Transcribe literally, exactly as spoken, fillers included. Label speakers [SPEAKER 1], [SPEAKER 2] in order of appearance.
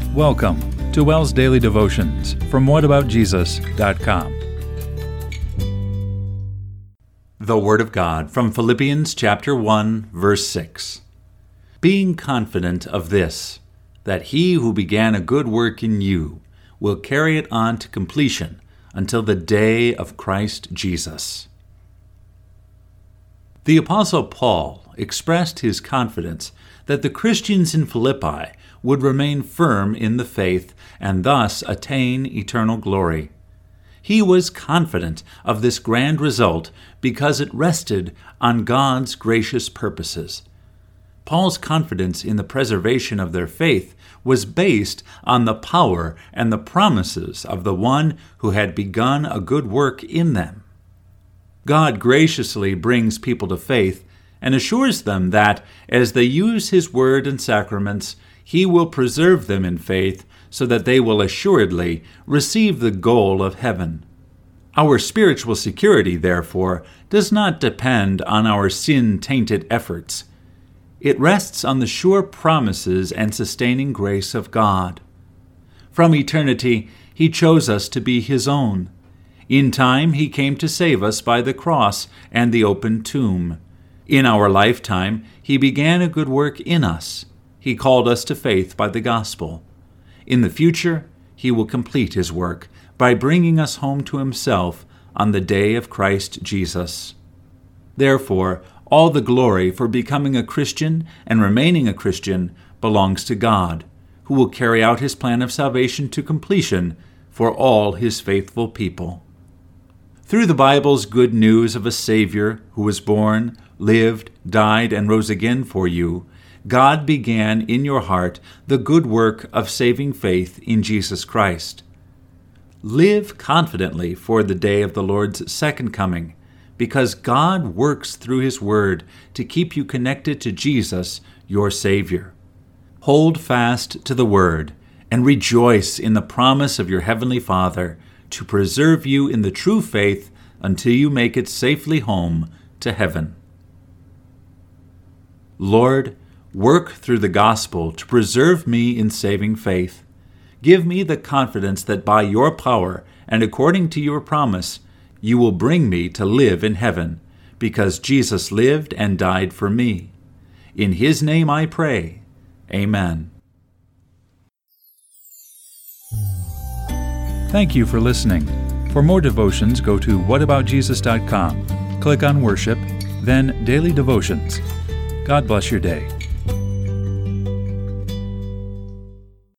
[SPEAKER 1] Welcome to WELS Daily Devotions from what about jesus dot com. The Word of God from Philippians chapter one, verse six. Being confident of this, that he who began a good work in you will carry it on to completion until the day of Christ Jesus. The Apostle Paul expressed his confidence that the Christians in Philippi would remain firm in the faith and thus attain eternal glory. He was confident of this grand result because it rested on God's gracious purposes. Paul's confidence in the preservation of their faith was based on the power and the promises of the one who had begun a good work in them. God graciously brings people to faith and assures them that, as they use His Word and sacraments, He will preserve them in faith so that they will assuredly receive the goal of heaven. Our spiritual security, therefore, does not depend on our sin-tainted efforts. It rests on the sure promises and sustaining grace of God. From eternity, He chose us to be His own. In time, He came to save us by the cross and the open tomb. In our lifetime, He began a good work in us. He called us to faith by the gospel. In the future, He will complete His work by bringing us home to Himself on the day of Christ Jesus. Therefore, all the glory for becoming a Christian and remaining a Christian belongs to God, who will carry out His plan of salvation to completion for all His faithful people. Through the Bible's good news of a Savior who was born, lived, died, and rose again for you, God began in your heart the good work of saving faith in Jesus Christ. Live confidently for the day of the Lord's second coming, because God works through His Word to keep you connected to Jesus, your Savior. Hold fast to the Word and rejoice in the promise of your Heavenly Father to preserve you in the true faith until you make it safely home to heaven. Lord, work through the gospel to preserve me in saving faith. Give me the confidence that by your power and according to your promise, you will bring me to live in heaven, because Jesus lived and died for me. In His name I pray. Amen. Thank you for listening. For more devotions, go to what about jesus dot com. Click on Worship, then Daily Devotions. God bless your day.